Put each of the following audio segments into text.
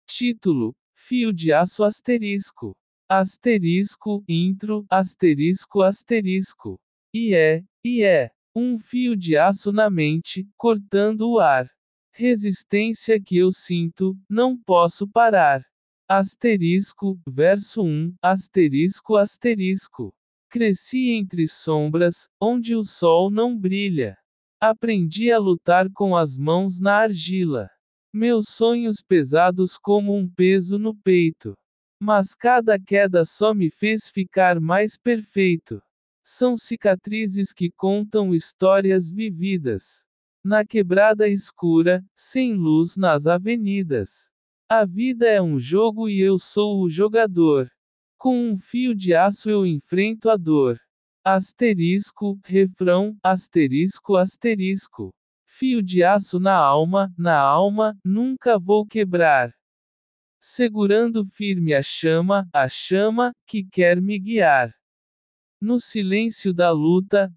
Título: Fio de aço asterisco. Asterisco, intro, asterisco asterisco. E é. Um fio de aço na mente, cortando o ar. Resistência que eu sinto, não posso parar. Asterisco, verso 1, asterisco asterisco. Cresci entre sombras, onde o sol não brilha. Aprendi a lutar com as mãos na argila. Meus sonhos pesados como um peso no peito. Mas cada queda só me fez ficar mais perfeito. São cicatrizes que contam histórias vividas. Na quebrada escura, sem luz nas avenidas. A vida é um jogo e eu sou o jogador. Com um fio de aço eu enfrento a dor. Asterisco, refrão, asterisco asterisco. Fio de aço na alma, nunca vou quebrar. Segurando firme a chama, que quer me guiar. No silêncio da luta,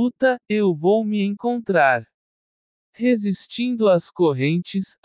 eu vou me encontrar. Resistindo às correntes,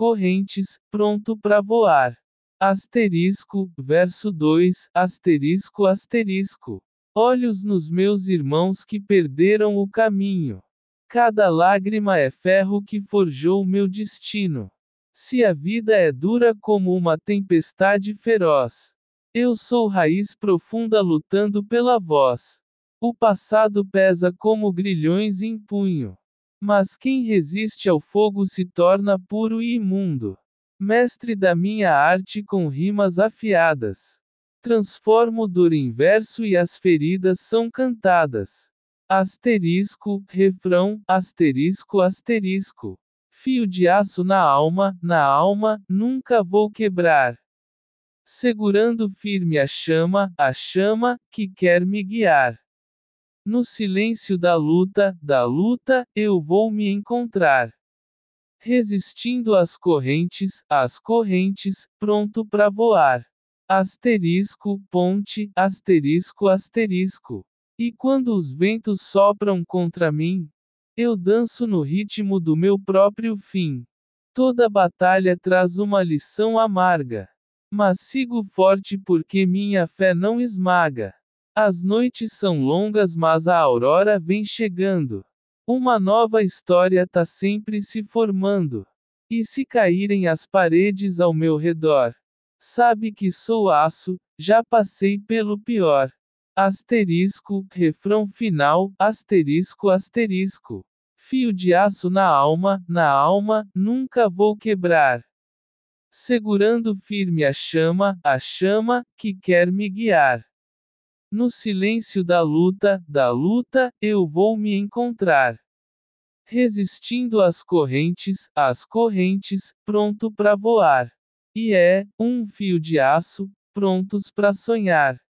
pronto pra voar. Asterisco, verso 2, asterisco asterisco. Olhos nos meus irmãos que perderam o caminho. Cada lágrima é ferro que forjou meu destino. Se a vida é dura como uma tempestade feroz, eu sou raiz profunda lutando pela voz. O passado pesa como grilhões em punho. Mas quem resiste ao fogo se torna puro e imundo. Mestre da minha arte com rimas afiadas. Transformo dor em verso e as feridas são cantadas. Asterisco, refrão, asterisco asterisco. Fio de aço na alma, nunca vou quebrar. Segurando firme a chama, que quer me guiar. No silêncio da luta, eu vou me encontrar. Resistindo às correntes, pronto pra voar. Asterisco, ponte, asterisco asterisco. E quando os ventos sopram contra mim, eu danço no ritmo do meu próprio fim. Toda batalha traz uma lição amarga. Mas sigo forte porque minha fé não esmaga. As noites são longas, mas a aurora vem chegando. Uma nova história tá sempre se formando. E se caírem as paredes ao meu redor, sabe que sou aço, já passei pelo pior. Asterisco, refrão final, asterisco asterisco. Fio de aço na alma, nunca vou quebrar. Segurando firme a chama, que quer me guiar. No silêncio da luta, eu vou me encontrar. Resistindo às correntes, pronto pra voar. E é um fio de aço, prontos pra sonhar.